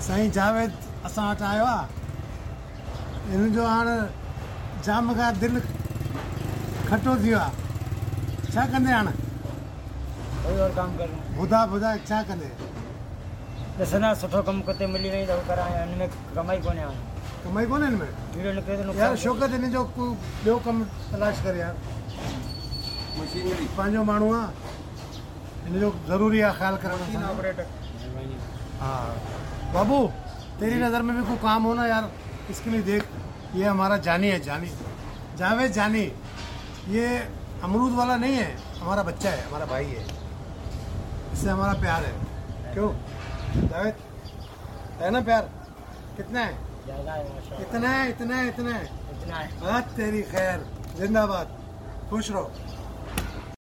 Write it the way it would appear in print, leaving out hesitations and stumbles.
साईं जावेद असां वटि आयो आहे। हिन जो हाणे जाम खां दिलि खटो थी वियो आहे। छा कंदे हाणे? कोई और काम कर ॿुधा छा कंदे? ॾिसंदा सुठो कमु किथे मिली वई त हू करां, हिन में कमाई कोन्हे हाणे। कमाई कोन्हे हिन में? कीड़ो निकिरे त यार नुक़सान शौक़त हिन जो कोई ॿियो कमु तलाश कर यार। मशीनरी पंहिंजो माण्हू आहे, हिन जो ज़रूरी आहे ख़्याल करणु। ऑपरेटर। हाँ बाबू, तेरी नज़र में भी कोई काम हो ना यार, इसके लिए देख, ये हमारा जानी है, जानी जावेद जानी। ये अमरूद वाला नहीं है, हमारा बच्चा है, हमारा भाई है, इससे हमारा प्यार है। क्यों जावेद, है ना प्यार? कितना है? ज़्यादा है माशाल्लाह। इतना है, इतना है, इतना है। इतना है। बात तेरी खैर, जिंदाबाद, खुश रहो।